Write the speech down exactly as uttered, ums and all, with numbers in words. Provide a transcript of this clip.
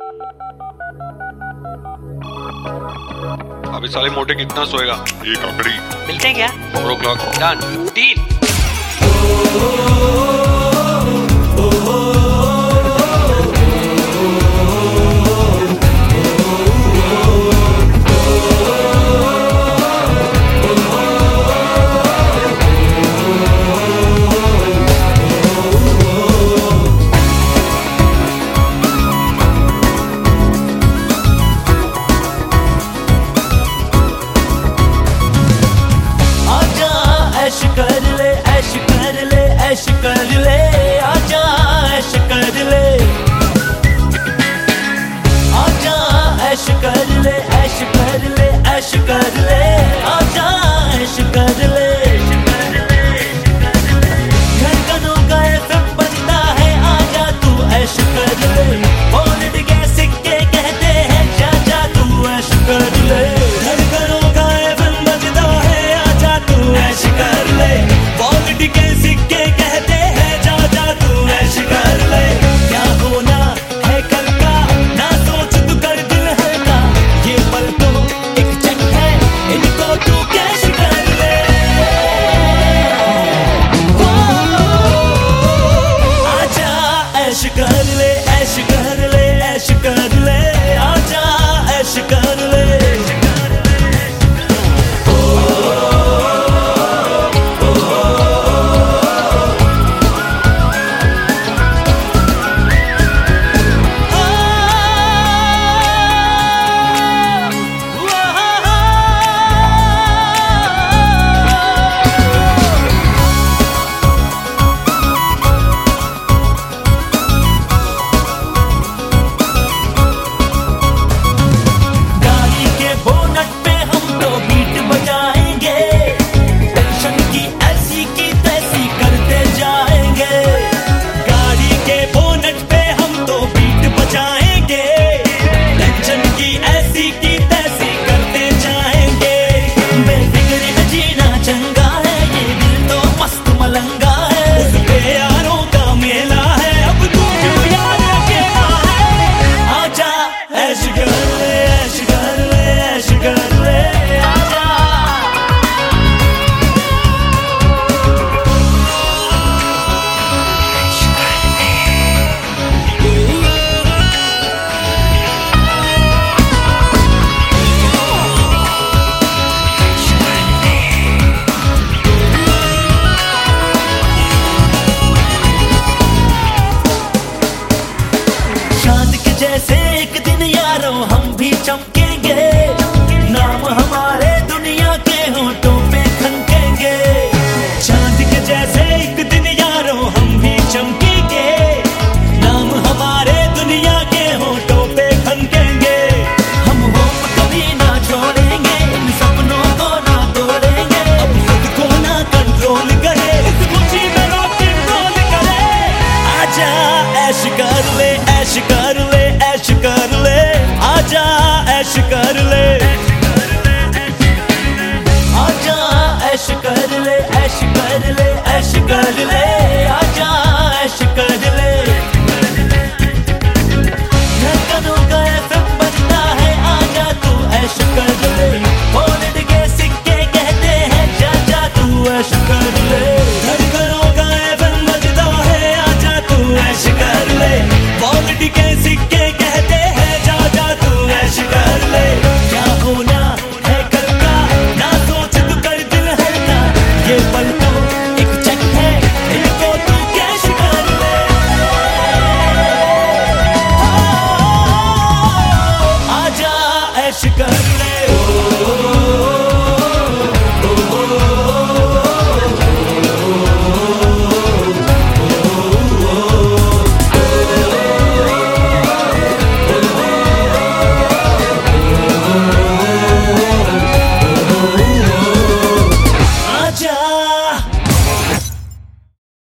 अभी साले मोटे कितना सोएगा? एक आखिरी। मिलते हैं क्या? Four o'clock done deal. ऐश कर ले ऐश कर ले ऐश कर ले आजा ऐश कर ले आजा ऐश कर ले ऐश कर ले ऐश कर ले आजा ऐश कर ले धड़कनों का एफएम बनता है आजा तू ऐश कर ले बोल्ड के सिक्के कहते हैं जा जा तू ऐश कर ले धड़कनों का एफएम बनता है आजा तू ऐश कर ले बोल्ड के सिक्के कहते हैं जा जा तू ऐश कर ले क्या होना है कल का ना सोच तू कर दिल हल्का ये पल तो एक चक है इनको तू कैश कर ले आजा ऐश कर ले ऐश कर ले ऐश कर ले आजा ऐश कर ले जैसे एक दिन यारों हम भी चमके